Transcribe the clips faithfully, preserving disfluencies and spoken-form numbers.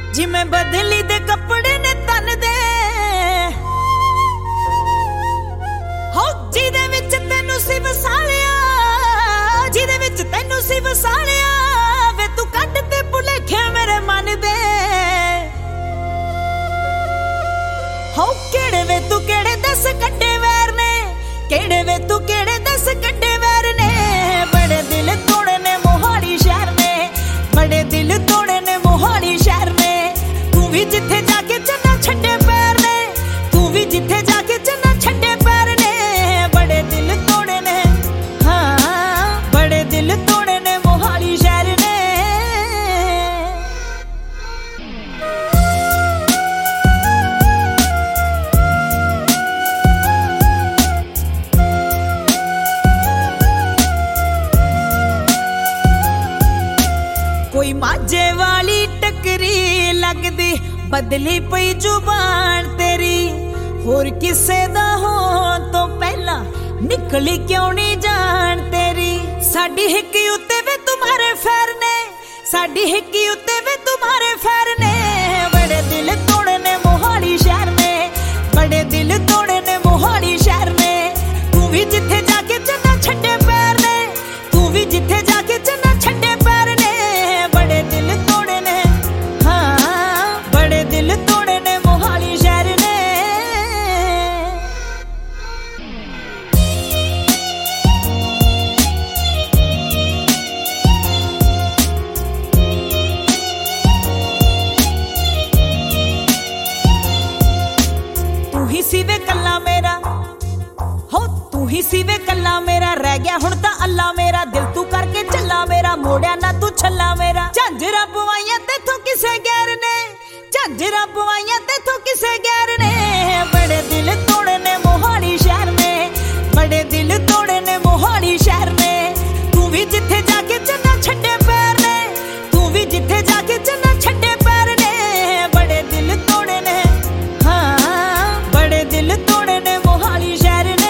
जिमें बदली दे कपड़े ने तन दे हो जिदे विच तैनू सी वसालिया जिदे विच तैनू सी वसालिया वे तू कट ते भुलेखे मेरे मन दे हो केड़े वे तू केड़े दस कट्टे वैर ने केड़े वे तू केड़े दस कट्टे वैर ने बड़े दिल तोड़े ने मोहाली शहर ने बड़े दिल तोड़े ने मोहाली शहर ने तू भी जिथे जाके चन्ना छड्डे पैर ने तू भी जिथे जाके चन्ना छड्डे पैर ने बड़े दिल तोड़े ने हाँ बड़े दिल तोड़े ने मोहाली शहर ने कोई माजे वाली टकरी लगदी बदली पई जुबान तेरी होर किसे दा हो तो पहला निकली क्यों नहीं जान तेरी साडी हिक्की उत्ते वे तुम्हारे फैर ने साडी हिक्की उत्ते वे तुम्हारे फैर ने बड़े दिल तोड़े ने मोहाली शहर में बड़े दिल तोड़े ने मोहाली शहर में तू भी जिथे जाके चन्ना छड्डे पैर ने तू भी जिथे जाके चन्ना छड्डे पैर ने बड़े दिल तोड़े ने हाँ बड़े दिल तोड़े ने मोहाली शहर ने तू ही सीवे कल्ला मेरा हो तू ही सीवे कल्ला मेरा रह गया हुण तां अल्लाह मेरा दिल तू करके चला मेरा मोड़िया ना तू छला मेरा झांजरा पवाइया तेथों किसे गैर ने झांजरा पवाइया तेथों किसे गैर ने बड़े दिल तोड़े ने मोहाली शहर में बड़े दिल तोड़े ने मोहाली शहर में तू भी जिथे जाके चन्ना छड्डे पैर ने तू भी जिथे जाके चन्ना छड्डे पैर ने बड़े दिल तोड़े ने हाँ बड़े दिल तोड़े ने मोहाली शहर ने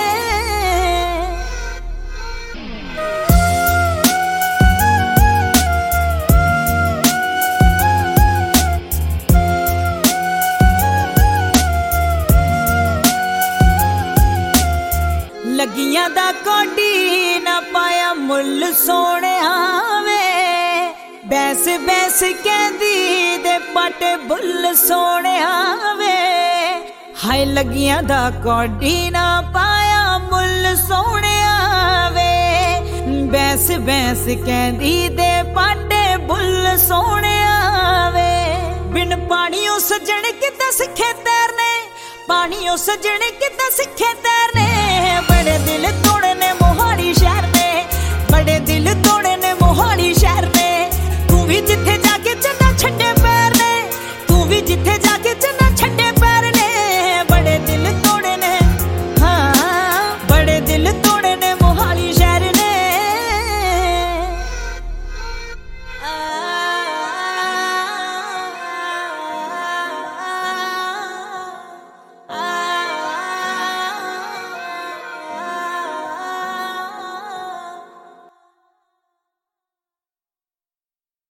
लगियां दा कोडी ना पाया मुल सोने आवे बैस बैस कहंदी दे पाटे बुल सोने आवे हाय लगियां दा कोडी ना पाया मुल सोने आवे बैस बैस कहंदी दे पाटे बुल सोने आवे बिन पानियों सजण किदा सिखे तैरने पानियों सजण किदा सिखे तैरने बड़े दिल तोड़े ने मोहाली शहर में बड़े दिल तोड़े ने मोहाली शहर में तू भी जिथे जाके चन्ना छड्डे